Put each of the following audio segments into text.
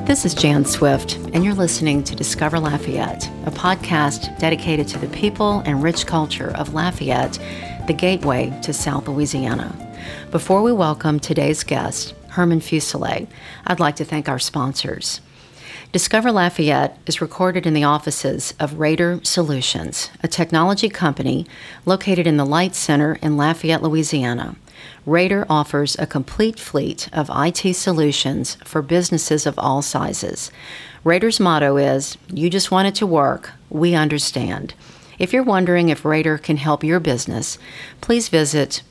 This is Jan Swift, and you're listening to Discover Lafayette, a podcast dedicated to the people and rich culture of Lafayette, the gateway to South Louisiana. Before we welcome today's guest, Herman Fuselier, I'd like to thank our sponsors. Discover Lafayette is recorded in the offices of Raider Solutions, a technology company located in the Light Center in Lafayette, Louisiana. Raider offers a complete fleet of IT solutions for businesses of all sizes. Raider's motto is, "You just want it to work, we understand." If you're wondering if Raider can help your business, please visit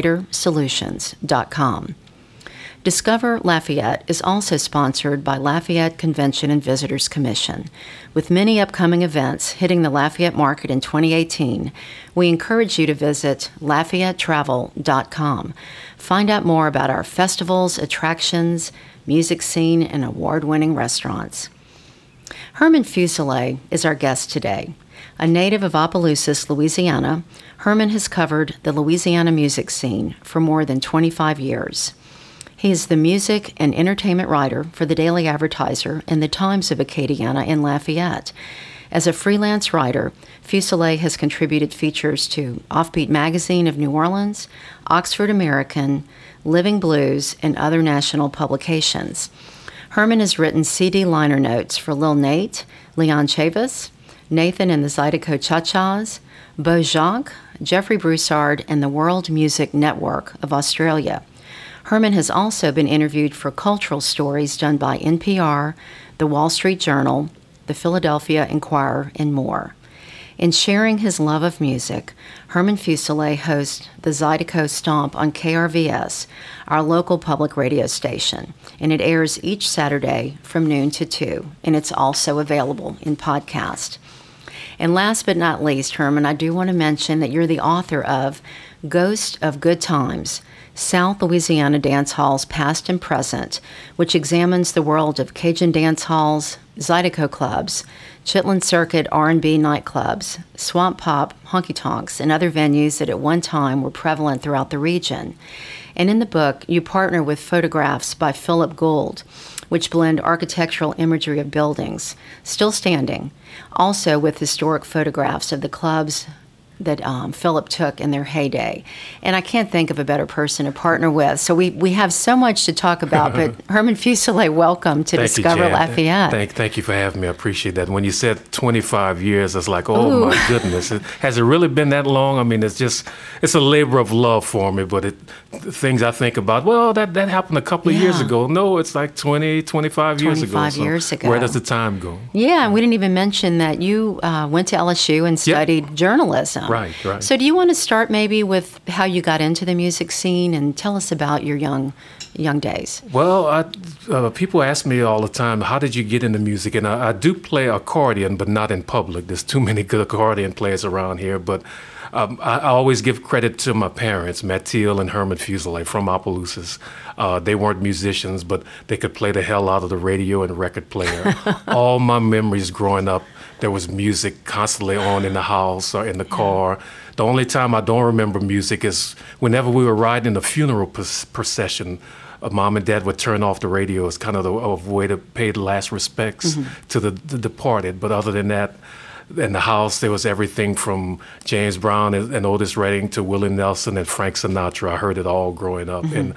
RaiderSolutions.com. Discover Lafayette is also sponsored by Lafayette Convention and Visitors Commission. With many upcoming events hitting the Lafayette market in 2018, we encourage you to visit LafayetteTravel.com. Find out more about our festivals, attractions, music scene, and award-winning restaurants. Herman Fuselier is our guest today. A native of Opelousas, Louisiana, Herman has covered the Louisiana music scene for more than 25 years. He is the music and entertainment writer for the Daily Advertiser and the Times of Acadiana in Lafayette. As a freelance writer, Fuselier has contributed features to Offbeat Magazine of New Orleans, Oxford American, Living Blues, and other national publications. Herman has written CD liner notes for Lil Nate, Leon Chavis, Nathan and the Zydeco Cha-Chas, Beau Jocques, Jeffrey Broussard, and the World Music Network of Australia. Herman has also been interviewed for cultural stories done by NPR, The Wall Street Journal, The Philadelphia Inquirer, and more. In sharing his love of music, Herman Fuselier hosts the Zydeco Stomp on KRVS, our local public radio station, and it airs each Saturday from noon to 2, and it's also available in podcast. And last but not least, Herman, I do want to mention that you're the author of Ghost of Good Times, South Louisiana Dance Halls Past and Present, which examines the world of Cajun dance halls, Zydeco clubs, Chitlin Circuit R&B nightclubs, swamp pop, honky-tonks, and other venues that at one time were prevalent throughout the region. And in the book, you partner with photographs by Philip Gould, which blend architectural imagery of buildings, still standing, also with historic photographs of the clubs that Philip took in their heyday. And I can't think of a better person to partner with. So we have so much to talk about, but Herman Fuselier, welcome to Discover Lafayette. Thank you for having me. I appreciate that. When you said 25 years, it's like, oh my goodness. Has it really been that long? I mean, it's a labor of love for me, but the things I think about, well, that happened a couple of years ago. No, it's like 25 years ago. 25 years ago. Where does the time go? Yeah, and we didn't even mention that you went to LSU and studied journalism. Right. So do you want to start maybe with how you got into the music scene and tell us about your young days? Well, people ask me all the time, how did you get into music? And I do play accordion, but not in public. There's too many good accordion players around here. But I always give credit to my parents, Mathilde and Herman Fuselier from Opelousas. They weren't musicians, but they could play the hell out of the radio and record player. All my memories growing up, there was music constantly on in the house or in the car. The only time I don't remember music is whenever we were riding in a funeral procession. Mom and Dad would turn off the radio as kind of a way to pay the last respects to the departed. But other than that, in the house, there was everything from James Brown and Otis Redding to Willie Nelson and Frank Sinatra. I heard it all growing up. And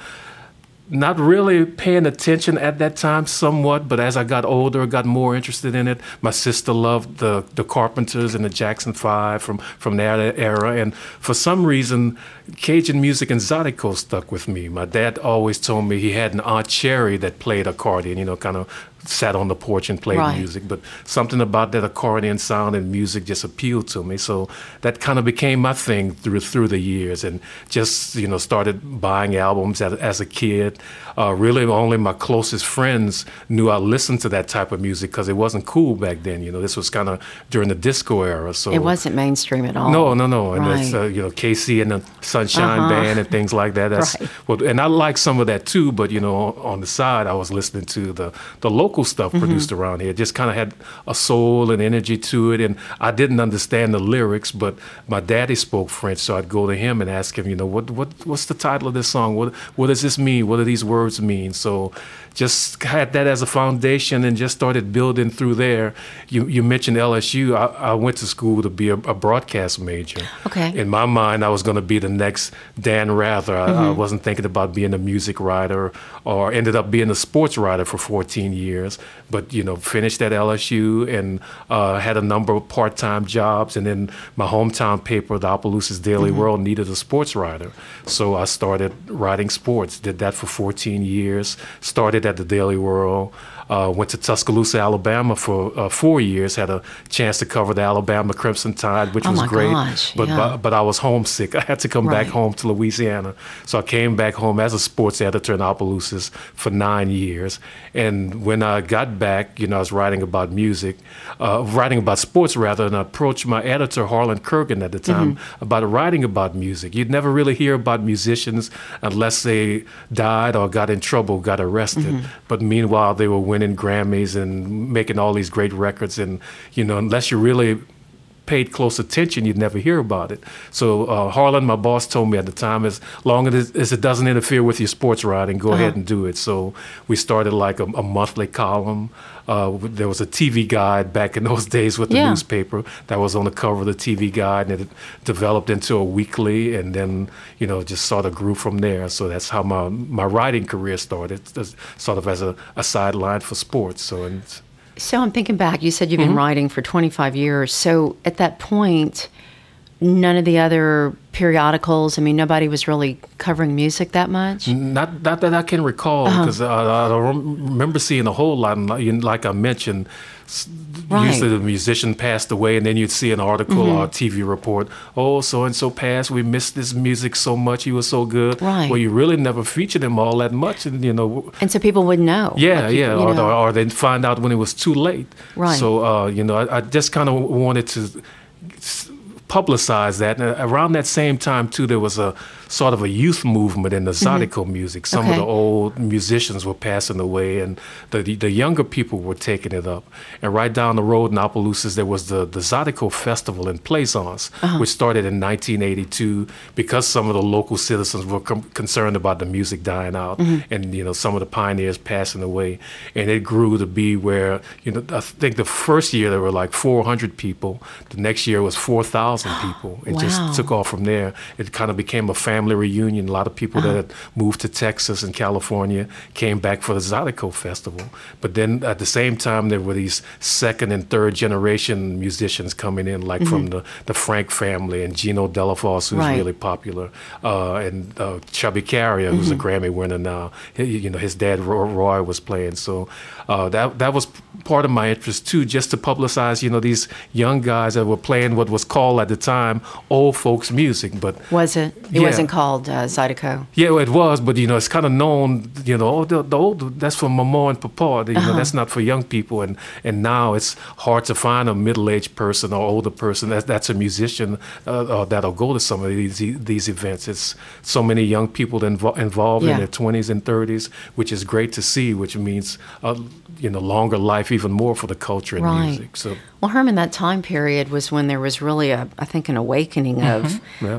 not really paying attention at that time somewhat, but as I got older, got more interested in it. My sister loved the Carpenters and the Jackson 5 from that era. And for some reason, Cajun music and Zydeco stuck with me. My dad always told me he had an Aunt Cherry that played accordion, kind of sat on the porch and played music, but something about that accordion sound and music just appealed to me. So that kind of became my thing through the years, and just started buying albums as a kid. Really, only my closest friends knew I listened to that type of music because it wasn't cool back then. This was kind of during the disco era, so it wasn't mainstream at all. No, and it's Casey and the Sunshine Band and things like that. And I like some of that too. But on the side, I was listening to the local stuff produced around here. It just kind of had a soul and energy to it, and I didn't understand the lyrics, but my daddy spoke French, so I'd go to him and ask him, what's the title of this song? What does this mean? What do these words mean? So just had that as a foundation and just started building through there. You mentioned LSU. I went to school to be a broadcast major. Okay. In my mind, I was going to be the next Dan Rather. I wasn't thinking about being a music writer, or ended up being a sports writer for 14 years. But, finished at LSU and had a number of part-time jobs. And then my hometown paper, the Opelousas Daily World, needed a sports writer. So I started writing sports, did that for 14 years, started at the Daily World. Went to Tuscaloosa, Alabama for 4 years. Had a chance to cover the Alabama Crimson Tide, which was great. Gosh, but I was homesick. I had to come back home to Louisiana. So I came back home as a sports editor in Opelousas for 9 years. And when I got back, I was writing about music, writing about sports rather, and I approached my editor, Harlan Kurgan, at the time about writing about music. You'd never really hear about musicians unless they died or got in trouble, got arrested. But meanwhile, they were winning Grammys and making all these great records. And, unless you really paid close attention, you'd never hear about it. So Harlan, my boss, told me at the time, as long as it doesn't interfere with your sports writing, go ahead and do it. So we started like a monthly column. There was a TV guide back in those days with the newspaper that was on the cover of the TV guide, and it developed into a weekly, and then, just sort of grew from there. So that's how my writing career started, sort of as a sideline for sports. So I'm thinking back, you said you've been writing for 25 years. So at that point, none of the other periodicals, nobody was really covering music that much? Not that I can recall, because I don't remember seeing a whole lot. Like I mentioned, usually the musician passed away, and then you'd see an article or a TV report, oh, so-and-so passed, we missed this music so much, he was so good. Right. Well, you really never featured him all that much. And so people wouldn't know. Yeah, or they'd find out when it was too late. Right. So, I just kind of wanted to publicize that. And around that same time, too, there was a sort of a youth movement in the Zydeco music. Some of the old musicians were passing away, and the younger people were taking it up. And right down the road in Opelousas, there was the Zydeco Festival in Plaisance, which started in 1982 because some of the local citizens were concerned about the music dying out and, some of the pioneers passing away. And it grew to be where, I think the first year there were like 400 people. The next year was 4,000 people. It just took off from there. It kind of became a family reunion. A lot of people that had moved to Texas and California came back for the Zydeco Festival. But then at the same time, there were these second and third generation musicians coming in, like from the Frank family and Gino Delafosse, who's really popular, and Chubby Carrier, who's a Grammy winner now. His dad Roy was playing. So that was part of my interest too, just to publicize, these young guys that were playing what was called at the time old folks music. But was it? It wasn't called Zydeco. Yeah, it was, but it's kind of known. The old, that's for Mama and Papa. That's not for young people. And now it's hard to find a middle-aged person or older person that's a musician that'll go to some of these events. It's so many young people involved in their 20s and 30s, which is great to see. Which means longer life, even more for the culture and music. So. Well, Herman, that time period was when there was really, an awakening of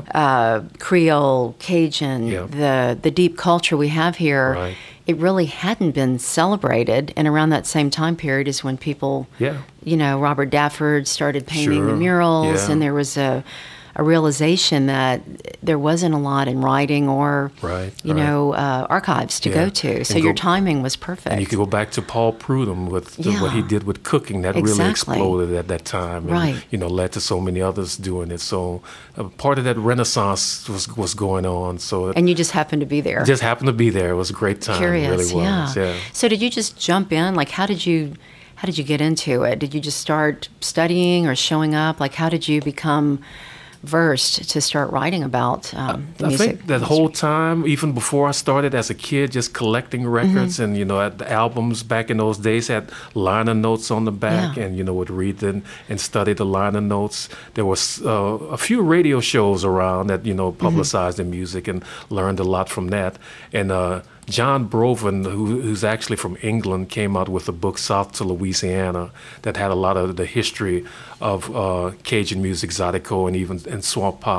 Creole, Cajun, the deep culture we have here. Right. It really hadn't been celebrated, and around that same time period is when people, Robert Dafford started painting the murals, and there was a realization that there wasn't a lot in writing or, archives to go to. So your timing was perfect. And you could go back to Paul Prudhomme with what he did with cooking. That really exploded at that time. And, led to so many others doing it. So part of that renaissance was going on. And you just happened to be there. Just happened to be there. It was a great time. Curious, it really was. Yeah. So did you just jump in? Like, how did you get into it? Did you just start studying or showing up? Like, how did you become versed to start writing about the music? I think that whole time, even before I started as a kid, just collecting records and, the albums back in those days had liner notes on the back and, would read them and study the liner notes. There was a few radio shows around that, publicized the music and learned a lot from that. And John Broven, who's actually from England, came out with a book, South to Louisiana, that had a lot of the history of Cajun music, Zydeco, and even swamp pop.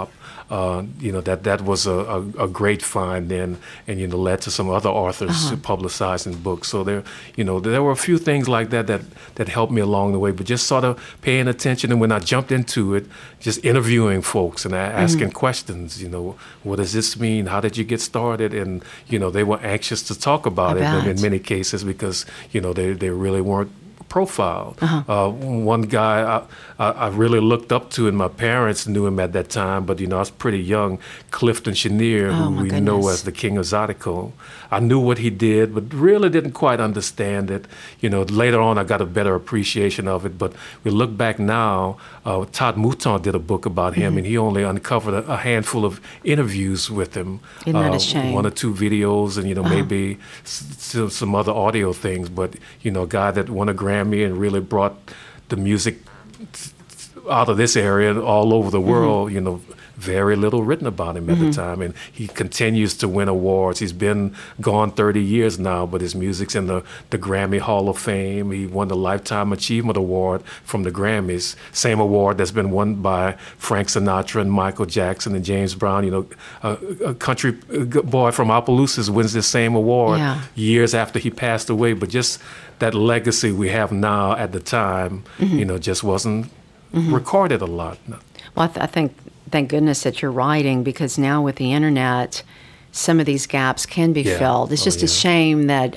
that was a great find then, and led to some other authors publicizing books. So there were a few things like that helped me along the way, but just sort of paying attention. And when I jumped into it, just interviewing folks and asking questions. What does this mean? How did you get started? And they were anxious to talk about it in many cases because they really weren't profiled. One guy I really looked up to, and my parents knew him at that time, but I was pretty young, Clifton Chenier, who we know as the King of Zydeco. I knew what he did, but really didn't quite understand it. Later on I got a better appreciation of it, but we look back now, Todd Mouton did a book about him, and he only uncovered a handful of interviews with him. Isn't that a shame? 1 or 2 videos, and maybe some other audio things, but a guy that won a Grammy and really brought the music out of this area all over the world. Very little written about him at the time, and he continues to win awards. He's been gone 30 years now, but his music's in the Grammy Hall of Fame. He won the Lifetime Achievement Award from the Grammys, same award that's been won by Frank Sinatra and Michael Jackson and James Brown. A country boy from Opelousas wins this same award years after he passed away, but just that legacy we have now at the time, just wasn't recorded a lot. Well, I think, thank goodness that you're writing, because now with the internet, some of these gaps can be filled. It's just a shame that,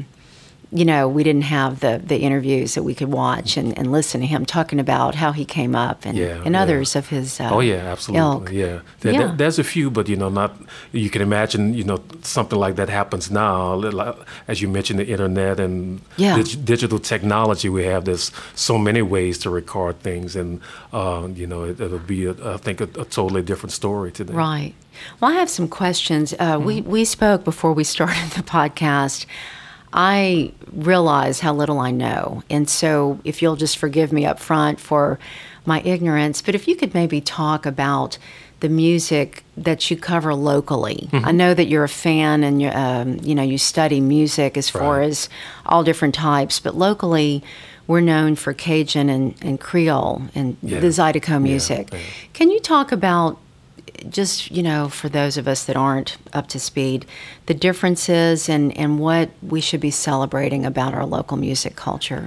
we didn't have the interviews that we could watch and listen to him talking about how he came up and others of his absolutely. ilk. There's a few, but, not, you can imagine, something like that happens now. As you mentioned, the internet and digital technology we have, there's so many ways to record things, and, it'll be, I think, a totally different story today. Right. Well, I have some questions. We spoke before we started the podcast. I realize how little I know, and so if you'll just forgive me up front for my ignorance, but if you could maybe talk about the music that you cover locally. I know that you're a fan, and you study music as far as all different types, but locally we're known for Cajun and Creole and the Zydeco music. Can you talk about, just, for those of us that aren't up to speed, the differences and what we should be celebrating about our local music culture?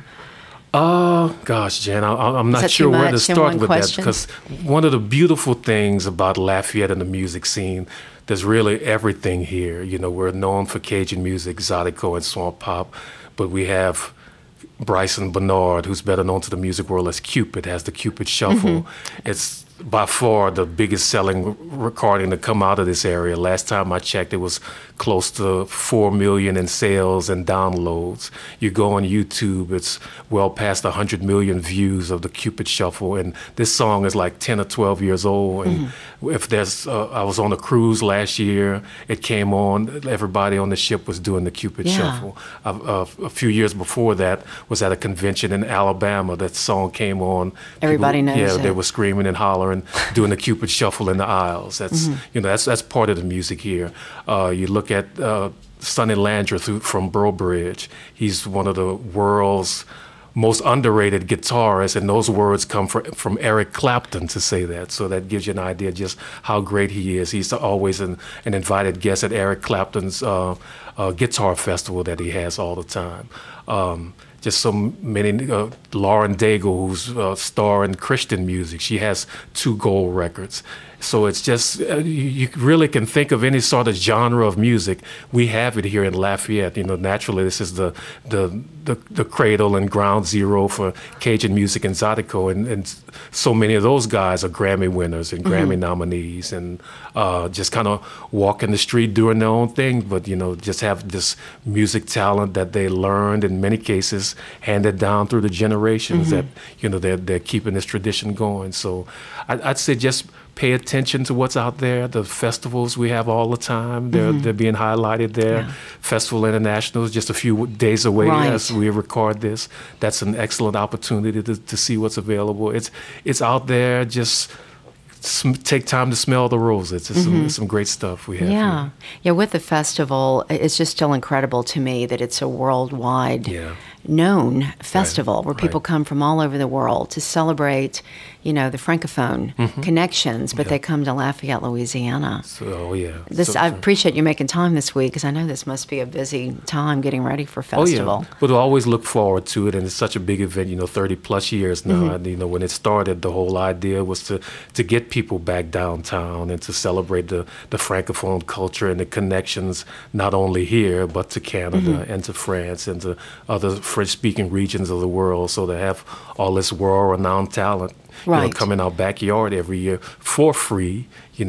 Gosh, Jan, I'm not sure where to start with that, because one of the beautiful things about Lafayette and the music scene, there's really everything here. We're known for Cajun music, Zydeco, and swamp pop, but we have Bryson Bernard, who's better known to the music world as Cupid, has the Cupid Shuffle. It's by far the biggest selling recording to come out of this area. Last time I checked, it was close to 4 million in sales and downloads. You go on YouTube, it's well past 100 million views of the Cupid Shuffle, and this song is like 10 or 12 years old. And if there's, I was on a cruise last year, it came on, everybody on the ship was doing the Cupid Shuffle. A few years before that was at a convention in Alabama. That song came on. Everybody knows it. They were screaming and hollering, doing the Cupid Shuffle in the aisles. That's that's part of the music here. You look at Sonny Landreth from Burl Bridge. He's one of the world's most underrated guitarist, and those words come from Eric Clapton to say that. So that gives you an idea just how great he is. He's always an invited guest at Eric Clapton's guitar festival that he has all the time. Just so many, Lauren Daigle, who's star in Christian music, she has 2 gold records. So it's just, you really can think of any sort of genre of music. We have it here in Lafayette. Naturally, this is the cradle and ground zero for Cajun music and Zydeco, and so many of those guys are Grammy winners and Grammy nominees, and just kind of walk in the street doing their own thing, but just have this music talent that they learned, in many cases handed down through the generations, that they're keeping this tradition going. So I'd say just pay attention to what's out there. The festivals we have all the time, they're being highlighted there. Festival International is just a few days away as we record this. That's an excellent opportunity to see what's available. It's out there. Just take time to smell the roses. It's some great stuff we have here. With the festival, it's just still incredible to me that it's a worldwide known festival where people Right. come from all over the world to celebrate, the Francophone connections, but they come to Lafayette, Louisiana. So, yeah. I appreciate you making time this week because I know this must be a busy time getting ready for festival. Oh, yeah. But I always look forward to it, and it's such a big event, 30 plus years now. And, when it started, the whole idea was to get people back downtown and to celebrate the Francophone culture and the connections, not only here, but to Canada and to France and to other French-speaking regions of the world. So to have all this world-renowned talent, Right. come in our backyard every year for free.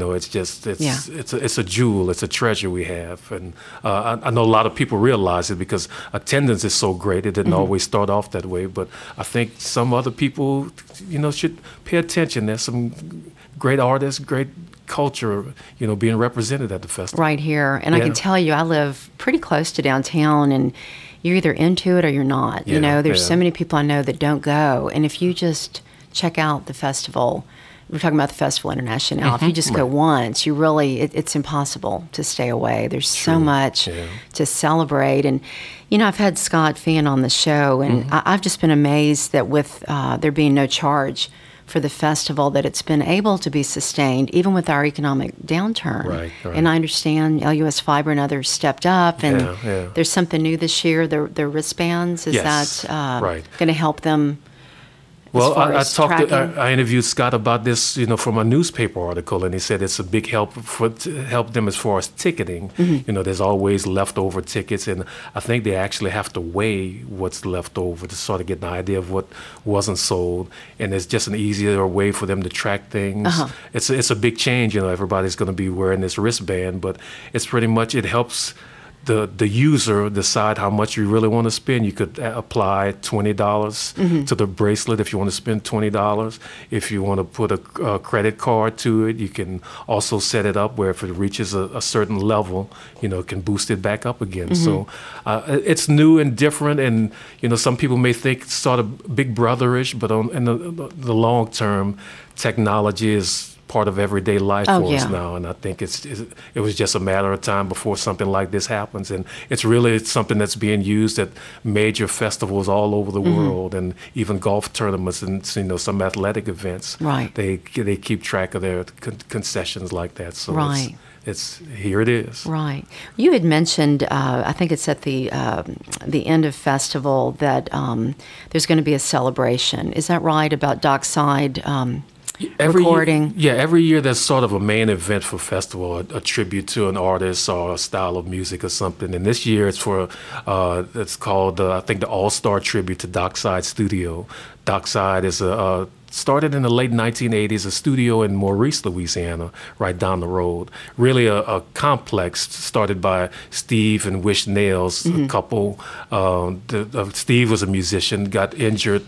It's a jewel, it's a treasure we have, and I know a lot of people realize it because attendance is so great. It didn't always start off that way, but I think some other people, should pay attention. There's some great artists, great culture, being represented at the festival. Right here. And I can tell you, I live pretty close to downtown, and you're either into it or you're not. There's so many people I know that don't go. And if you just check out the festival, we're talking about the Festival International. If you just go once, you really, it's impossible to stay away. There's so much to celebrate. And, I've had Scott Feehan on the show, and I've just been amazed that with there being no charge for the festival, that it's been able to be sustained even with our economic downturn. Right. And I understand LUS Fiber and others stepped up, and Yeah. there's something new this year, their wristbands. Is Yes. that Right. going to help them? Well, tracking? I interviewed Scott about this, from a newspaper article, and he said it's a big help to help them as far as ticketing. There's always leftover tickets, and I think they actually have to weigh what's left over to sort of get an idea of what wasn't sold, and it's just an easier way for them to track things. It's a big change, everybody's going to be wearing this wristband, but it's pretty much, it helps the user decide how much you really want to spend. You could apply $20 to the bracelet if you want to spend $20. If you want to put a credit card to it, you can also set it up where if it reaches a certain level, it can boost it back up again. So it's new and different, and some people may think it's sort of Big Brother-ish, but in the long term, technology is part of everyday life for us now, and I think it was just a matter of time before something like this happens, and it's really something that's being used at major festivals all over the world, and even golf tournaments and some athletic events. Right. They keep track of their concessions like that. So Right. it's here it is. Right. You had mentioned, I think it's at the end of festival, that there's going to be a celebration. Is that right, about Dockside? Recording. Every year there's sort of a main event for festival, a tribute to an artist or a style of music or something. And this year it's it's called, I think, the All-Star Tribute to Dockside Studio. Dockside is started in the late 1980s, a studio in Maurice, Louisiana, right down the road. Really a complex started by Steve and Wish Nails, a couple. Steve was a musician, got injured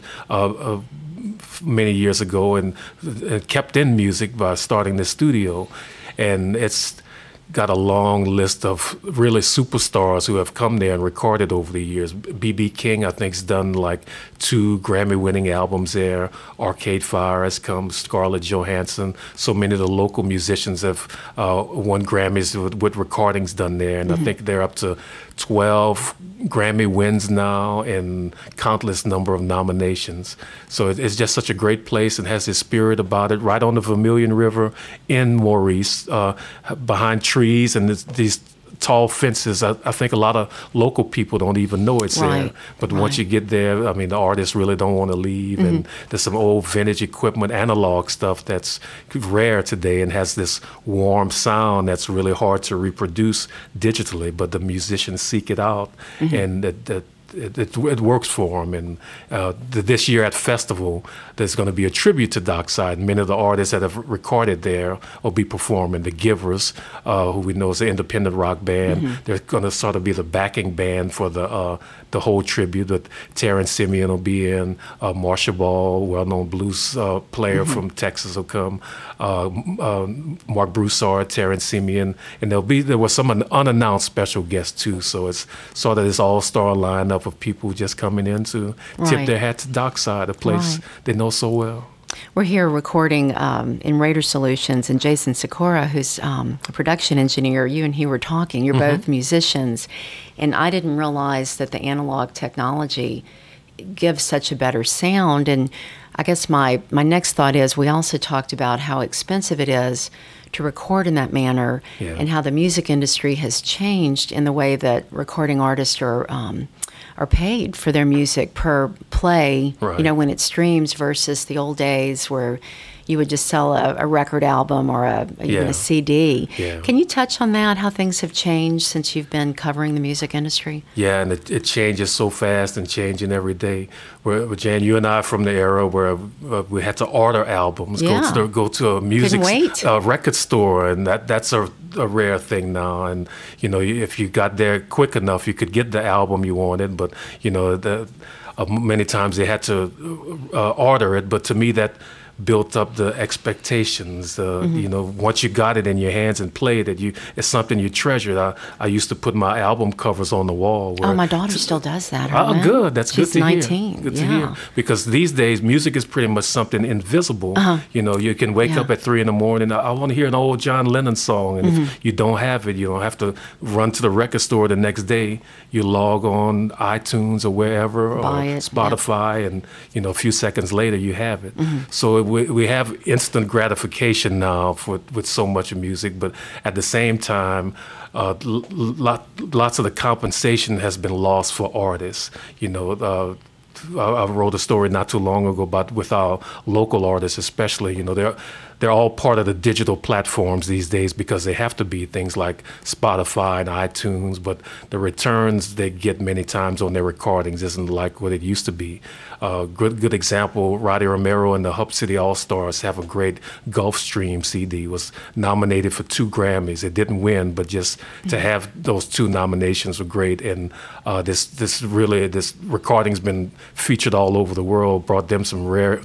many years ago and kept in music by starting this studio. And it's got a long list of really superstars who have come there and recorded over the years. B.B. King, I think, has done like 2 Grammy-winning albums there. Arcade Fire has come, Scarlett Johansson. So many of the local musicians have won Grammys with recordings done there. And I think they're up to 12 Grammy wins now and countless number of nominations. So it's just such a great place and has this spirit about it, right on the Vermilion River in Maurice, behind trees and these tall fences. I think a lot of local people don't even know it's there. But once you get there, I mean, the artists really don't want to leave. And there's some old vintage equipment, analog stuff that's rare today and has this warm sound that's really hard to reproduce digitally. But the musicians seek it out, and it works for them. And this year at Festival, there's going to be a tribute to Dockside. Many of the artists that have recorded there will be performing. The Givers, who we know is an independent rock band, they're going to sort of be the backing band for the whole tribute. But Terrence Simeon will be in, Marsha Ball, well-known blues player from Texas, will come. Mark Broussard, Terrence Simeon, and there was some unannounced special guests too. So it's sort of this all-star lineup of people just coming in to tip their hat to Dockside, a place they know so well. We're here recording in Raider Solutions, and Jason Sikora, who's a production engineer, you and he were talking. You're both musicians, and I didn't realize that the analog technology give such a better sound. And I guess my next thought is we also talked about how expensive it is to record in that manner, and how the music industry has changed in the way that recording artists are paid for their music per play, when it streams, versus the old days where you would just sell a record album or even a CD. Yeah. Can you touch on that, how things have changed since you've been covering the music industry? Yeah, and it changes so fast and changing every day. Jan, you and I are from the era where we had to order albums, go to a music record store, and that's a rare thing now. And if you got there quick enough, you could get the album you wanted. But many times they had to order it. But to me, that built up the expectations. Once you got it in your hands and played it, it's something you treasured. I used to put my album covers on the wall. My daughter still does that. Oh, good. That's She's good to 19. hear. Good to hear. Because these days, music is pretty much something invisible. You can wake up at 3 a.m. I want to hear an old John Lennon song, and if you don't have it, you don't have to run to the record store the next day. You log on iTunes or wherever, or Spotify, and a few seconds later you have it. So we have instant gratification now with so much of music, but at the same time, lots of the compensation has been lost for artists. I wrote a story not too long ago about with our local artists, especially. They're all part of the digital platforms these days because they have to be, things like Spotify and iTunes. But the returns they get many times on their recordings isn't like what it used to be. Good example, Roddy Romero and the Hub City All-Stars have a great Gulfstream CD. Was nominated for 2 Grammys. It didn't win, but just to have those 2 nominations were great. And this recording's been featured all over the world. Brought them some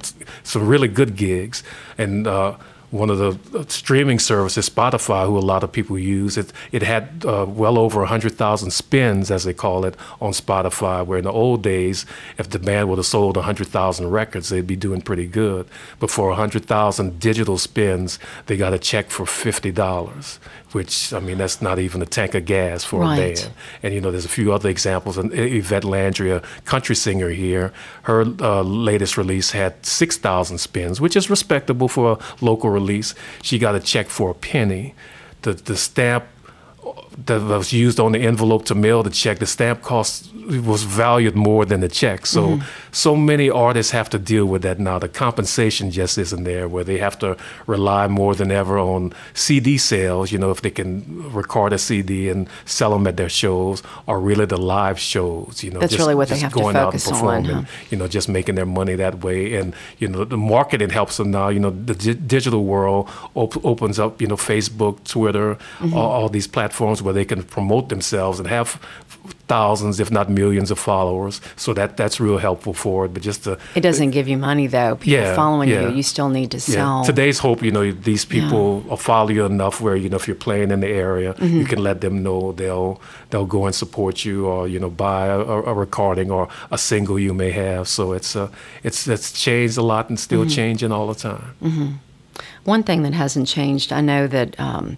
really good gigs. And one of the streaming services, Spotify, who a lot of people use, it had well over 100,000 spins, as they call it, on Spotify, where in the old days, if the band would have sold 100,000 records, they'd be doing pretty good. But for 100,000 digital spins, they got a check for $50, which, that's not even a tank of gas for a band. And, there's a few other examples. And Yvette Landry, a country singer here, her latest release had 6,000 spins, which is respectable for a local release. She got a check for a penny. The stamp that was used on the envelope to mail the check, the stamp cost was valued more than the check. So so many artists have to deal with that now. The compensation just isn't there, where they have to rely more than ever on CD sales, if they can record a CD and sell them at their shows, or really the live shows, That's really what they have to focus on, and, just making their money that way. And, the marketing helps them now. The digital world opens up, Facebook, Twitter, all these platforms where they can promote themselves and have thousands, if not millions, of followers. So that's real helpful for it. But it doesn't give you money though. People following you still need to sell. Today's hope, these people will follow you enough where if you're playing in the area, you can let them know they'll go and support you, or buy a recording or a single you may have. So it's changed a lot and still changing all the time. One thing that hasn't changed, I know that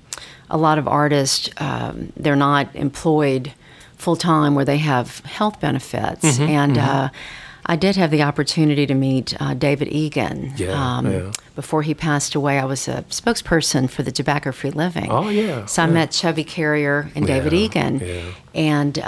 a lot of artists, they're not employed full-time where they have health benefits. I did have the opportunity to meet David Egan. Before he passed away, I was a spokesperson for the Tobacco-Free Living. Oh, yeah. So I met Chubby Carrier and David Egan. And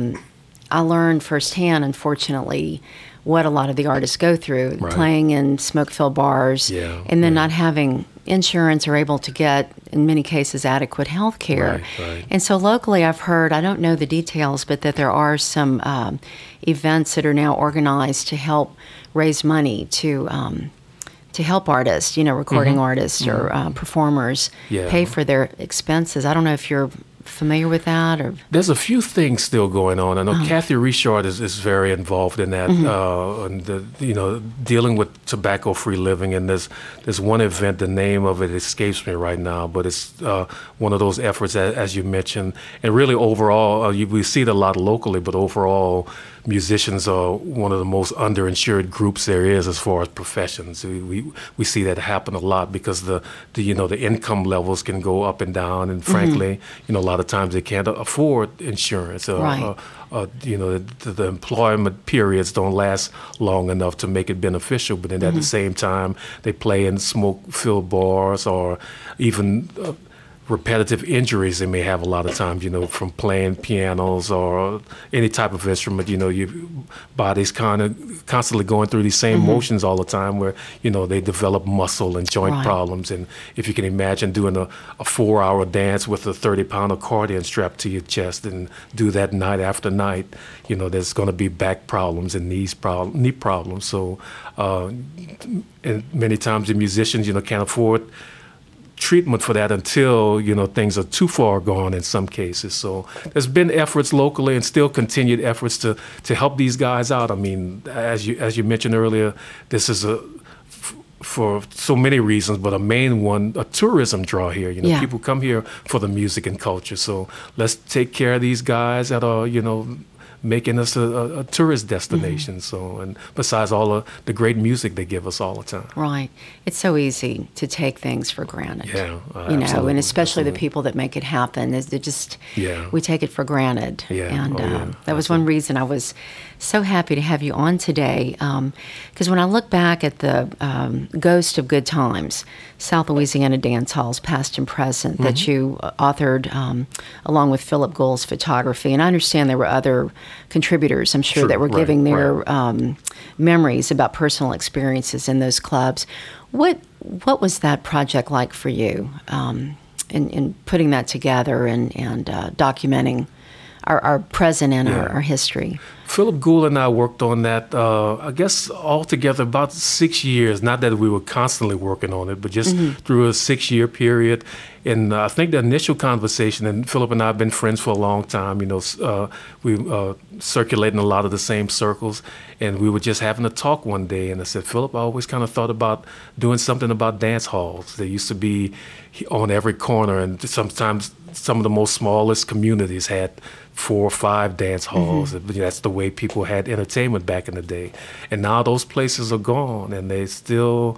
I learned firsthand, unfortunately, what a lot of the artists go through, playing in smoke-filled bars, and then not having insurance or able to get, in many cases, adequate health care. And so locally I've heard, I don't know the details, but that there are some events that are now organized to help raise money to help artists, recording artists or performers pay for their expenses. I don't know if you're familiar with that, or there's a few things still going on. I know Kathy Richard is very involved in that, and dealing with tobacco-free living. And there's one event, the name of it escapes me right now, but it's one of those efforts, as you mentioned. And really, overall, we see it a lot locally, but overall, musicians are one of the most underinsured groups there is as far as professions. We see that happen a lot because the income levels can go up and down, and frankly, a lot of times they can't afford insurance. Right. The employment periods don't last long enough to make it beneficial, but then at the same time, they play in smoke-filled bars or even repetitive injuries they may have a lot of times, from playing pianos or any type of instrument. Your body's kind of constantly going through these same motions all the time where, they develop muscle and joint problems. And if you can imagine doing a 4-hour dance with a 30-pound accordion strapped to your chest and do that night after night, there's going to be back problems and knee problems. So and many times the musicians, can't afford treatment for that until things are too far gone in some cases. So there's been efforts locally and still continued efforts to help these guys out. I mean, as you mentioned earlier, this is for so many reasons, but a main one, a tourism draw here. People come here for the music and culture. So let's take care of these guys that are making us a tourist destination. So, and besides all the great music they give us all the time. Right. It's so easy to take things for granted. Yeah, absolutely. And especially the people that make it happen. We take it for granted. Yeah. And that was one reason I was so happy to have you on today. Because when I look back at the Ghost of Good Times, South Louisiana Dance Halls, Past and Present, that you authored along with Philip Gould's photography. And I understand there were other contributors, I'm sure, that were giving their memories about personal experiences in those clubs. What was that project like for you in putting that together and documenting our present and our history? Philip Gould and I worked on that, I guess, altogether about 6 years. Not that we were constantly working on it, but just through a 6-year period. And I think the initial conversation, and Philip and I have been friends for a long time, we circulate in a lot of the same circles. And we were just having a talk one day, and I said, Philip, I always kind of thought about doing something about dance halls. They used to be on every corner, and sometimes some of the most smallest communities had 4 or 5 dance halls. That's the way people had entertainment back in the day. And now those places are gone, and they still,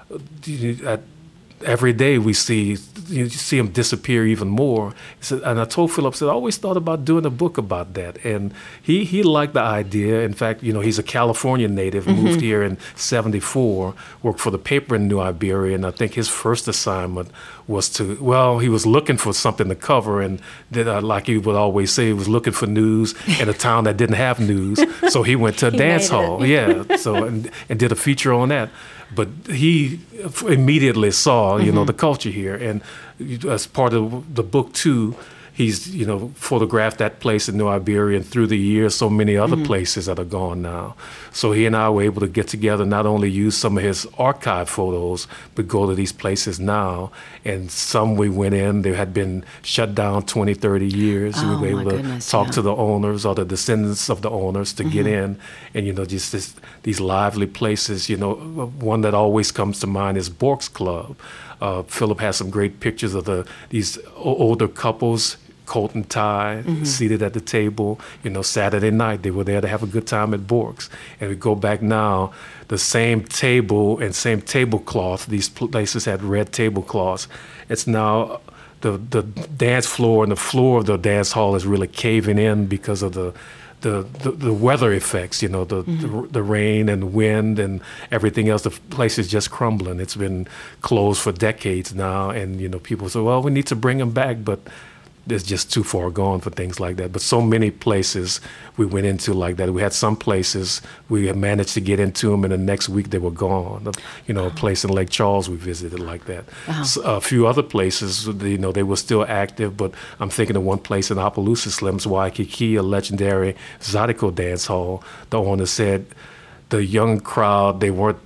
every day we see them disappear even more. And I told Philip, I always thought about doing a book about that. And he liked the idea. In fact, he's a California native, moved here in '74, worked for the paper in New Iberia. And I think his first assignment was he was looking for something to cover. And like he would always say, he was looking for news in a town that didn't have news. So he went to a dance hall. Yeah. So, and did a feature on that. But he immediately saw, the culture here. And as part of the book, too, he's, photographed that place in New Iberia, and through the years, so many other places that are gone now. So he and I were able to get together, not only use some of his archive photos, but go to these places now. And some we went in, they had been shut down 20, 30 years. Oh, we were able to talk to the owners or the descendants of the owners to get in. And, just these lively places. One that always comes to mind is Bork's Club. Philip has some great pictures of these older couples, coat and tie, seated at the table. Saturday night, they were there to have a good time at Bork's. And we go back now, the same table and same tablecloth. These places had red tablecloths. It's now the dance floor, and the floor of the dance hall is really caving in because of the weather effects, the rain and wind and everything else. The place is just crumbling. It's been closed for decades now, and people say, well, we need to bring them back, but it's just too far gone for things like that. But so many places we went into like that. We had some places we had managed to get into them, and the next week they were gone. A place in Lake Charles we visited like that. So a few other places, they were still active, but I'm thinking of one place in Opelousas, Slim's Waikiki, a legendary Zydeco dance hall. The owner said the young crowd, they weren't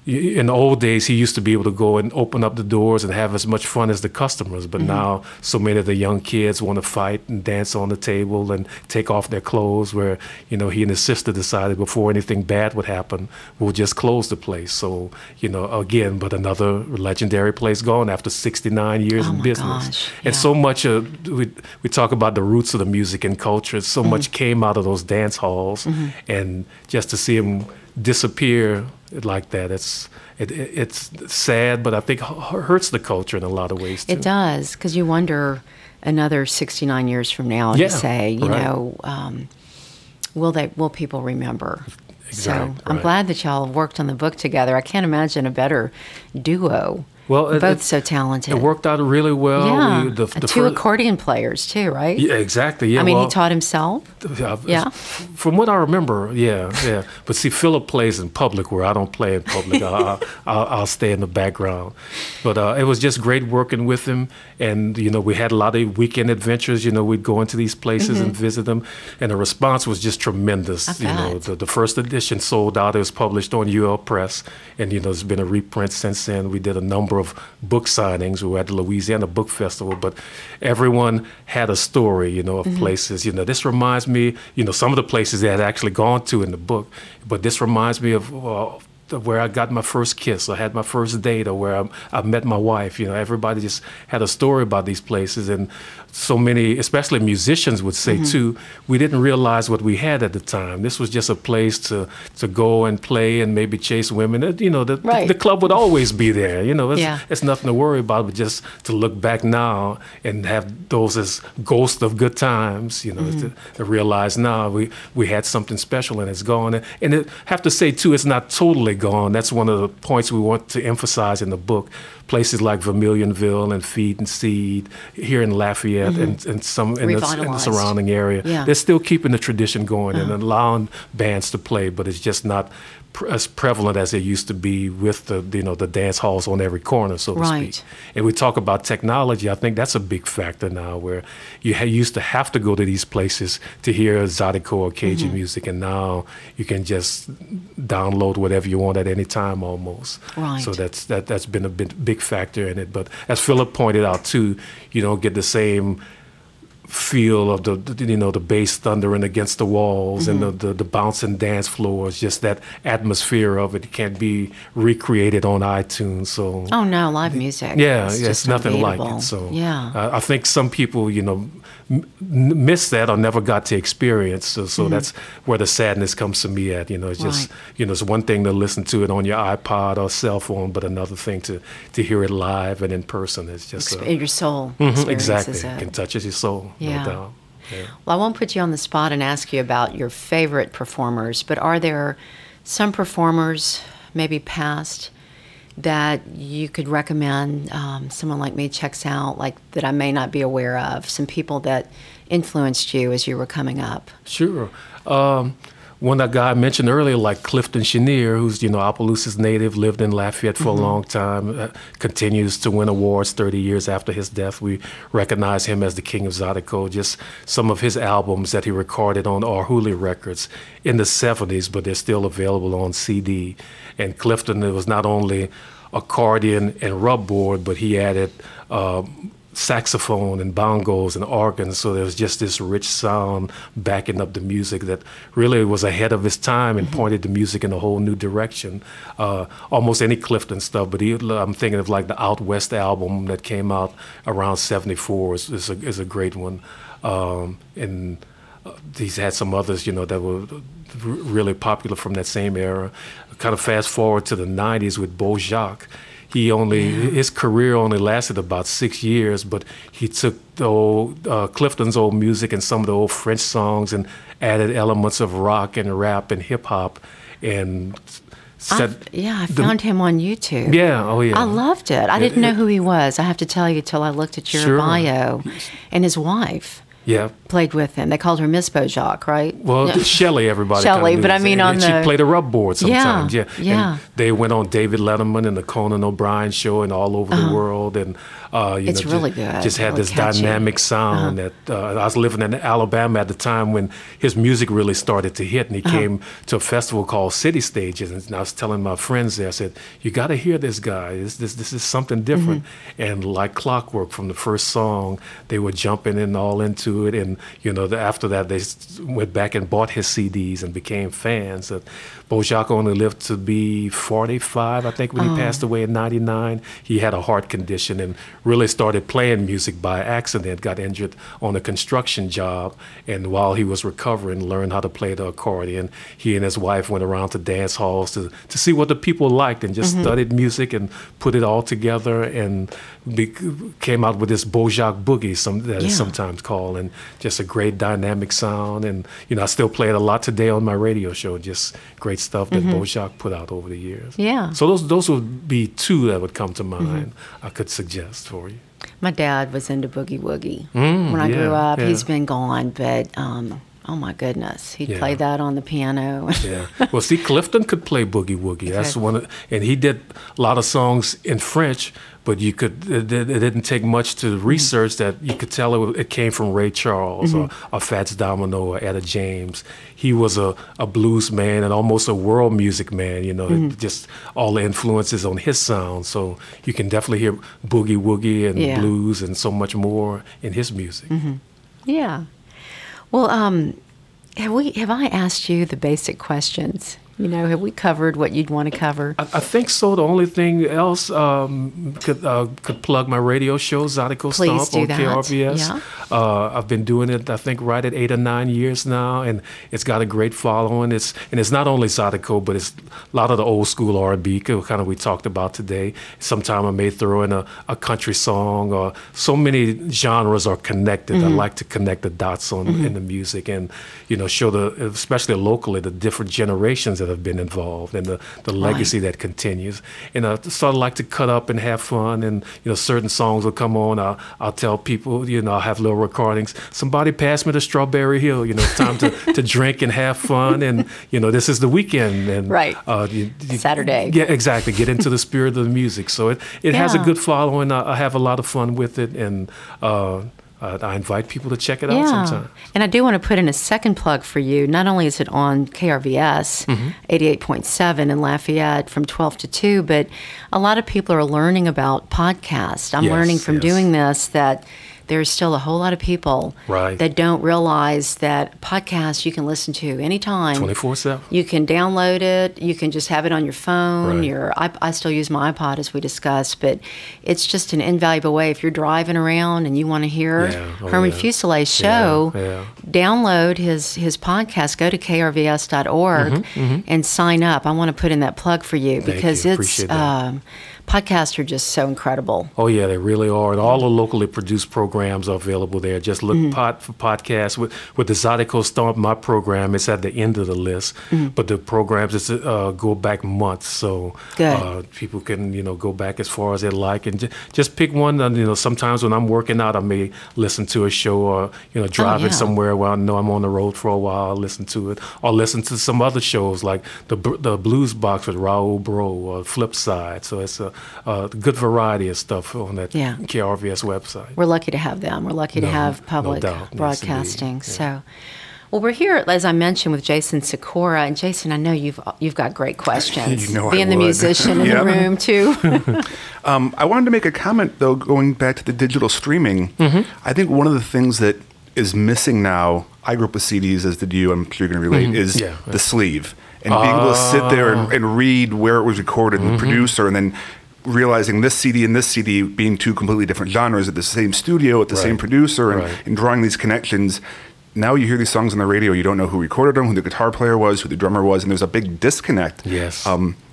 in the old days, he used to be able to go and open up the doors and have as much fun as the customers. But now, so many of the young kids want to fight and dance on the table and take off their clothes. Where he and his sister decided before anything bad would happen, we'll just close the place. So again, but another legendary place gone after 69 years in business. Gosh, and so much we talk about the roots of the music and culture. So much came out of those dance halls, and just to see them disappear like that, it's sad, but I think hurts the culture in a lot of ways too. It does, because you wonder another 69 years from now, you say, will people remember? Exactly, so I'm glad that y'all have worked on the book together. I can't imagine a better duo. Well, both so talented. It worked out really well. Yeah, two accordion players too, right? Yeah, exactly. Yeah, I mean, he taught himself. Yeah. From what I remember, yeah. But see, Philip plays in public where I don't play in public. I'll stay in the background. But it was just great working with him, and we had a lot of weekend adventures. We'd go into these places and visit them, and the response was just tremendous. The first edition sold out. It was published on UL Press, and there's been a reprint since then. We did a number of book signings. We were at the Louisiana Book Festival, but everyone had a story, of places. This reminds me, some of the places they had actually gone to in the book, but this reminds me of where I got my first kiss, or had my first date, or where I met my wife. Everybody just had a story about these places, and so many, especially musicians, would say too, we didn't realize what we had at the time. This was just a place to go and play and maybe chase women. The club would always be there. It's nothing to worry about, but just to look back now and have those as ghosts of good times. To realize now we had something special and it's gone. And I have to say too, it's not totally gone. That's one of the points we want to emphasize in the book. Places like Vermilionville and Feed and Seed here in Lafayette and some in the surrounding area. Yeah. They're still keeping the tradition going and allowing bands to play, but it's just not as prevalent as it used to be with the dance halls on every corner, so to speak. And we talk about technology. I think that's a big factor now, where you used to have to go to these places to hear Zydeco or Cajun music, and now you can just download whatever you want at any time almost. Right. So that's been a big factor in it. But as Philip pointed out too, you don't get the same feel of the bass thundering against the walls and the bouncing dance floors. Just that atmosphere of it can't be recreated on iTunes. So live music. Yeah, it's nothing like it. So I think some people miss that or never got to experience. So that's where the sadness comes to me at. It's just it's one thing to listen to it on your iPod or cell phone, but another thing to hear it live and in person. It's just your soul. Exactly, it can touch your soul. Yeah. No doubt. Yeah. Well, I won't put you on the spot and ask you about your favorite performers, but are there some performers, maybe past, that you could recommend someone like me checks out, like that I may not be aware of? Some people that influenced you as you were coming up? Sure. One guy I mentioned earlier, like Clifton Chenier, who's Opelousas native, lived in Lafayette for a long time, continues to win awards 30 years after his death. We recognize him as the king of Zydeco. Just some of his albums that he recorded on Arhoolie Records in the 70s, but they're still available on CD. And Clifton, it was not only accordion and rubboard, but he added saxophone and bongos and organs, so there was just this rich sound backing up the music that really was ahead of his time and pointed the music in a whole new direction. Almost any Clifton stuff, but I'm thinking of like the Out West album that came out around 74 is a great one. And he's had some others, that were really popular from that same era. Kind of fast forward to the 90s with Beau Jocques. His career only lasted about 6 years, but he took the Clifton's old music and some of the old French songs and added elements of rock and rap and hip hop and I found him on YouTube. Yeah, I loved it. I didn't know who he was. I have to tell you, till I looked at your bio and his wife. Yeah. played with him. They called her Miss Bojack, right? Well, Shelley, everybody. Shelley, kinda but knew. I mean and on she played a rub board sometimes. Yeah. And they went on David Letterman and the Conan O'Brien show and all over the world. And It's really good. Just had Really this catchy. dynamic sound. That I was living in Alabama at the time when his music really started to hit, and he came to a festival called City Stages. And I was telling my friends there, I said, "You got to hear this guy. This is something different." And like clockwork, from the first song, they were jumping in all into it. And after that, they went back and bought his CDs and became fans. Bojack only lived to be 45, I think, when he passed away in '99. He had a heart condition and really started playing music by accident, got injured on a construction job, and while he was recovering, learned how to play the accordion. He and his wife went around to dance halls to see what the people liked and just studied music and put it all together and came out with this Bojack Boogie, that is sometimes called, and just a great dynamic sound. And, I still play it a lot today on my radio show, just great stuff that Bojack put out over the years. Yeah. So those would be two that would come to mind I could suggest for you. My dad was into boogie woogie when I grew up. Yeah. He's been gone, but oh my goodness, he'd play that on the piano. Yeah. Well, see, Clifton could play boogie woogie. That's and he did a lot of songs in French, but it didn't take much to research that you could tell it came from Ray Charles or Fats Domino or Etta James. He was a blues man and almost a world music man, just all the influences on his sound. So you can definitely hear boogie woogie and blues and so much more in his music. Yeah. Well, have I asked you the basic questions? Have we covered what you'd want to cover? I think so. The only thing else could plug my radio show, Zydeco Please Stomp do on that. KRVS. Yeah. I've been doing it, I think, right at 8 or 9 years now, and it's got a great following. It's not only Zydeco, but it's a lot of the old school R&B, kind of we talked about today. Sometime I may throw in a country song, or so many genres are connected. I like to connect the dots in the music, and show especially locally, the different generations that have been involved and the legacy that continues. And I sort of like to cut up and have fun, and certain songs will come on. I'll tell people, I'll have little recordings. Somebody pass me the Strawberry Hill. It's time to drink and have fun, and this is the weekend, and right. Saturday. Yeah, exactly. Get into the spirit of the music. So it has a good following. I have a lot of fun with it, and I invite people to check it out sometime. And I do want to put in a second plug for you. Not only is it on KRVS 88.7 in Lafayette from 12 to 2, but a lot of people are learning about podcasts. I'm learning from doing this that there's still a whole lot of people that don't realize that podcasts you can listen to anytime. 24/7. You can download it. You can just have it on your phone. I still use my iPod, as we discussed, but it's just an invaluable way. If you're driving around and you want to hear Herman Fusellay's show, download his podcast. Go to krvs.org and sign up. I want to put in that plug for you because it's podcasts are just so incredible. Oh, yeah, they really are. And all the locally produced programs are available there. Just look for podcasts. With the Zydeco Stomp, my program, it's at the end of the list. But the programs go back months. So people can, go back as far as they like. And just pick one. Sometimes when I'm working out, I may listen to a show or, driving somewhere where I know I'm on the road for a while, I'll listen to it. Or listen to some other shows like the Blues Box with Raul Bro or Flip Side. So it's a good variety of stuff on that KRVS website. We're lucky to have them. We're lucky to have public broadcasting. Yes, so, well, we're here, as I mentioned, with Jason Sikora. And Jason, I know you've got great questions. Being the musician in the room too. I wanted to make a comment though, going back to the digital streaming. I think one of the things that is missing now, I grew up with CDs, as did you, I'm sure you're going to relate, is the sleeve. And being able to sit there and read where it was recorded, and the producer, and then realizing this CD and this CD being two completely different genres at the same studio, at the same producer, and drawing these connections. Now you hear these songs on the radio, you don't know who recorded them, who the guitar player was, who the drummer was, and there's a big disconnect. Yes.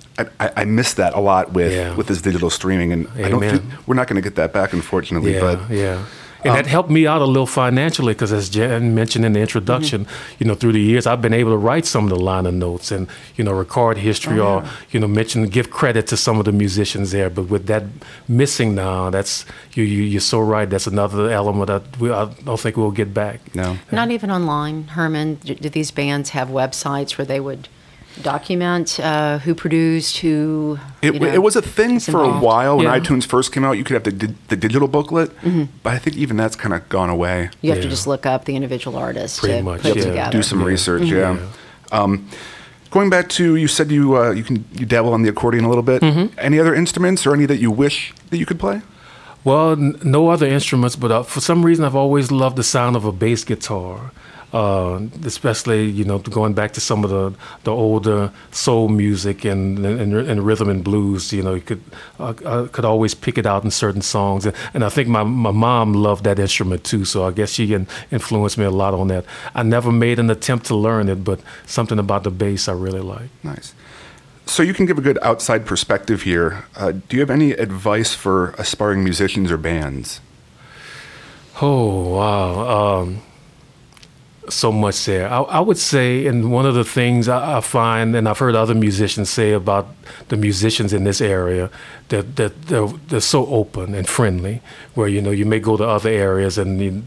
I miss that a lot with this digital streaming, and I don't feel, we're not going to get that back, unfortunately. And that helped me out a little financially because, as Jen mentioned in the introduction, through the years, I've been able to write some of the liner notes and, record history or, give credit to some of the musicians there. But with that missing now, that's, you're so right. That's another element that I don't think we'll get back. No. Not even online, Herman. Do these bands have websites where they would document who produced, who? It was a thing for a while when Yeah. iTunes first came out. You could have the digital booklet, but I think even that's kind of gone away. You have to just look up the individual artist Pretty to much, put it yeah. together. Do some research. Yeah. Going back to, you said you dabble on the accordion a little bit. Any other instruments or any that you wish that you could play? Well, no other instruments, but for some reason I've always loved the sound of a bass guitar. Especially, going back to some of the older soul music and rhythm and blues, you could always pick it out in certain songs. And I think my mom loved that instrument too, so I guess she influenced me a lot on that. I never made an attempt to learn it, but something about the bass I really like. Nice. So you can give a good outside perspective here. Do you have any advice for aspiring musicians or bands? Oh, wow. So much there. I would say, and one of the things I find, and I've heard other musicians say about the musicians in this area, that they're so open and friendly, where, you may go to other areas and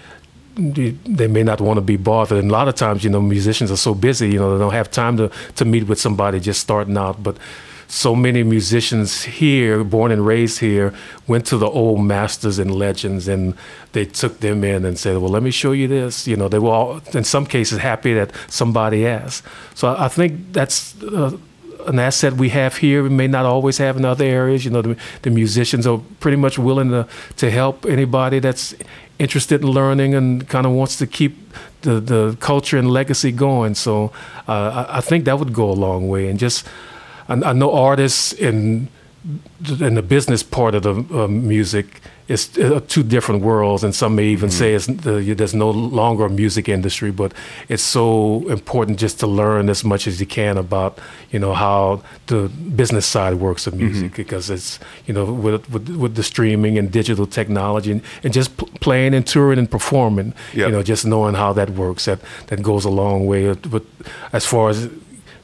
they may not want to be bothered. And a lot of times, musicians are so busy, they don't have time to meet with somebody just starting out. But so many musicians here, born and raised here, went to the old masters and legends, and they took them in and said, well, let me show you this. They were all, in some cases, happy that somebody asked. So I think that's an asset we have here. We may not always have in other areas. The musicians are pretty much willing to help anybody that's interested in learning and kind of wants to keep the culture and legacy going. So I think that would go a long way. And just, I know artists in the business part of the music is two different worlds, and some may even say there's no longer a music industry, but it's so important just to learn as much as you can about how the business side works of music, because it's with the streaming and digital technology and just playing and touring and performing, just knowing how that works, that goes a long way. But as far as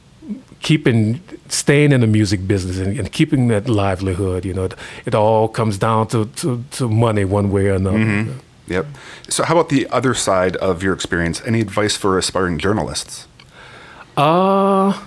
staying in the music business and keeping that livelihood, it all comes down to money one way or another. Yep. So how about the other side of your experience? Any advice for aspiring journalists? I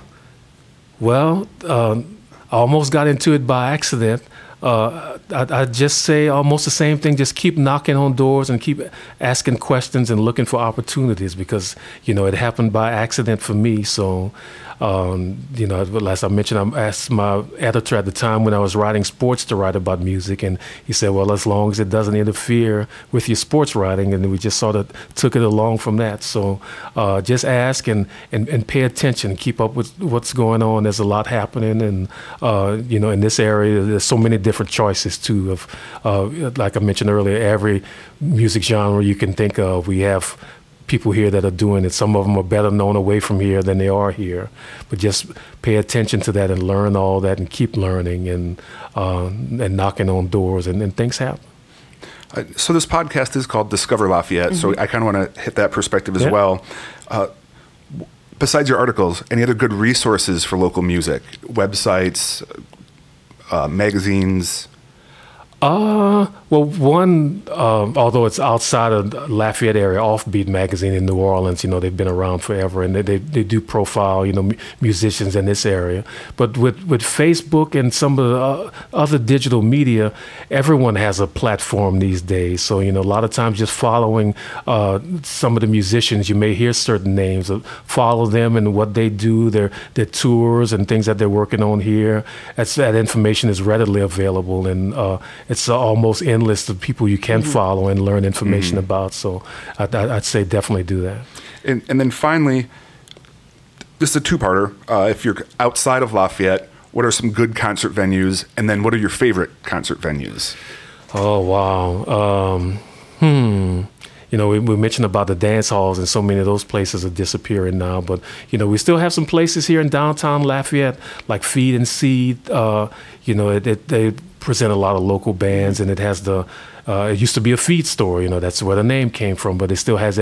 almost got into it by accident. I'd just say almost the same thing. Just keep knocking on doors and keep asking questions and looking for opportunities, because, it happened by accident for me. So, as I mentioned, I asked my editor at the time when I was writing sports to write about music, and he said, well, as long as it doesn't interfere with your sports writing, and we just sort of took it along from that. So just ask and pay attention, keep up with what's going on. There's a lot happening, and, in this area, there's so many different choices, too, of, like I mentioned earlier, every music genre you can think of. We have people here that are doing it. Some of them are better known away from here than they are here. But just pay attention to that and learn all that and keep learning and knocking on doors, and things happen. So this podcast is called Discover Lafayette, so I kind of want to hit that perspective as well. Besides your articles, any other good resources for local music? Websites, magazines? Well, one, although it's outside of the Lafayette area, Offbeat magazine in New Orleans, they've been around forever, and they do profile, musicians in this area. But with Facebook and some of the other digital media, everyone has a platform these days. So, a lot of times just following some of the musicians, you may hear certain names, follow them and what they do, their tours and things that they're working on here. That information is readily available, and it's almost endless of people you can follow and learn information about. So I'd say definitely do that. And then finally, this is a two-parter. If you're outside of Lafayette, what are some good concert venues? And then what are your favorite concert venues? Oh, wow. We mentioned about the dance halls, and so many of those places are disappearing now. But, we still have some places here in downtown Lafayette, like Feed and Seed. They present a lot of local bands, and it has It used to be a feed store, that's where the name came from, but it still has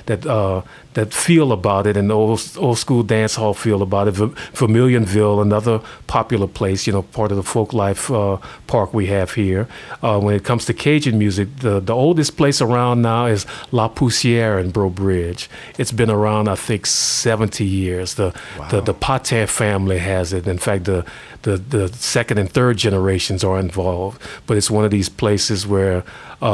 that feel about it, and the old school dance hall feel about it. Vermilionville, another popular place, part of the folk life park we have here. When it comes to Cajun music, the oldest place around now is La Poussière in Breaux Bridge. It's been around, I think, 70 years. The Patin family has it. In fact, the second and third generations are involved. But it's one of these places where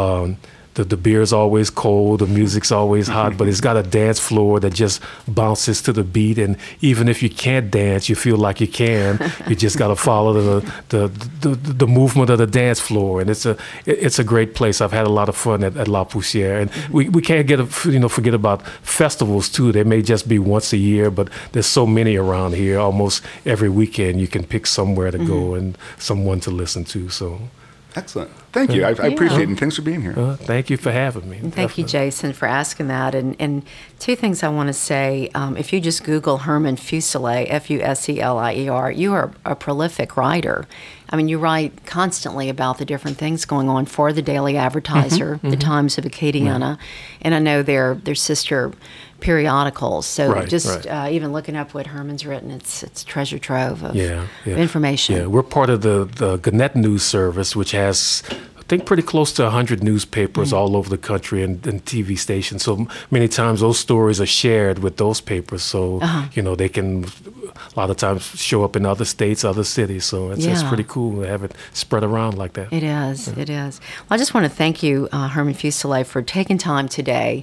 the beer's always cold, the music's always hot, but it's got a dance floor that just bounces to the beat. And even if you can't dance, you feel like you can. You just got to follow the movement of the dance floor. And it's a great place. I've had a lot of fun at La Poussière. And we can't forget about festivals too. They may just be once a year, but there's so many around here. Almost every weekend you can pick somewhere to go and someone to listen to. So. Excellent. Thank you. I appreciate it. And thanks for being here. Thank you for having me. And thank you, Jason, for asking that. And two things I want to say. If you just Google Herman Fuselier, Fuselier, you are a prolific writer. I mean, you write constantly about the different things going on for the Daily Advertiser, the Times of Acadiana, and I know their sister periodicals. So even looking up what Herman's written, it's treasure trove of information. Yeah, we're part of the Gannett News Service, which has, I think, pretty close to 100 newspapers all over the country and TV stations. So many times those stories are shared with those papers. So, they can a lot of times show up in other states, other cities. So it's pretty cool to have it spread around like that. It is. Yeah. It is. Well, I just want to thank you, Herman Fuselier, for taking time today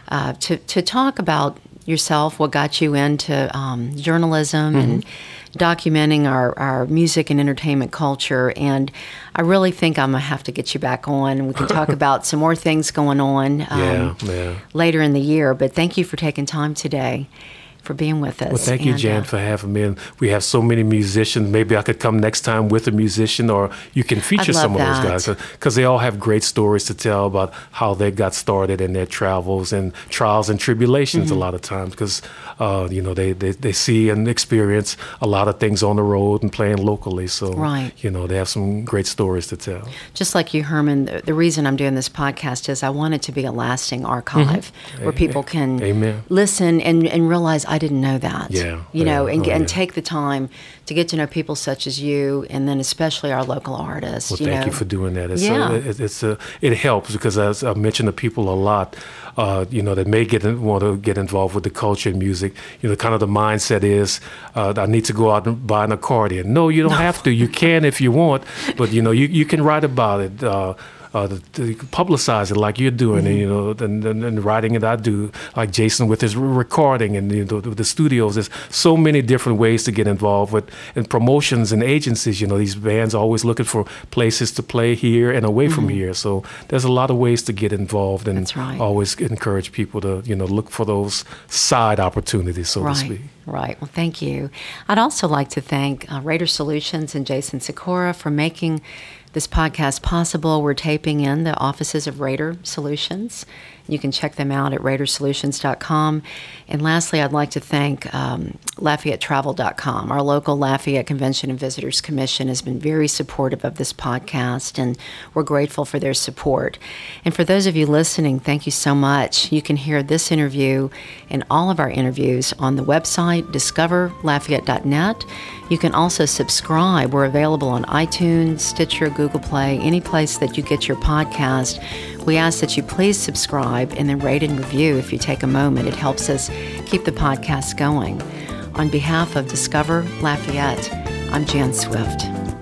to talk about yourself, what got you into journalism and documenting our music and entertainment culture. And I really think I'm going to have to get you back on, and we can talk about some more things going on later in the year. But thank you for taking time today for being with us. Well, thank you, Jan, for having me. And we have so many musicians. Maybe I could come next time with a musician, or you can feature some of those guys, because they all have great stories to tell about how they got started in their travels and trials and tribulations a lot of times, because they see and experience a lot of things on the road and playing locally. So they have some great stories to tell. Just like you, Herman, the reason I'm doing this podcast is I want it to be a lasting archive where people can listen and realize I didn't know that. And take the time to get to know people such as you, and then especially our local artists. Well, thank you for doing that. It helps, because as I mention to people a lot, that may want to get involved with the culture and music. Kind of the mindset is, I need to go out and buy an accordion. No, you don't have to. You can if you want, but you can write about it. To publicize it like you're doing, and writing it I do, like Jason with his recording, and the studios. There's so many different ways to get involved with, and promotions and agencies. These bands are always looking for places to play here and away from here. So there's a lot of ways to get involved, and always encourage people to look for those side opportunities, so to speak. Right. Well, thank you. I'd also like to thank Raider Solutions and Jason Sikora for making this podcast possible. We're taping in the offices of Raider Solutions. You can check them out at raidersolutions.com. And lastly, I'd like to thank LafayetteTravel.com. Our local Lafayette Convention and Visitors Commission has been very supportive of this podcast, and we're grateful for their support. And for those of you listening, thank you so much. You can hear this interview and all of our interviews on the website, discoverlafayette.net. You can also subscribe. We're available on iTunes, Stitcher, Google Play, any place that you get your podcast. We ask that you please subscribe and then rate and review if you take a moment. It helps us keep the podcast going. On behalf of Discover Lafayette, I'm Jan Swift.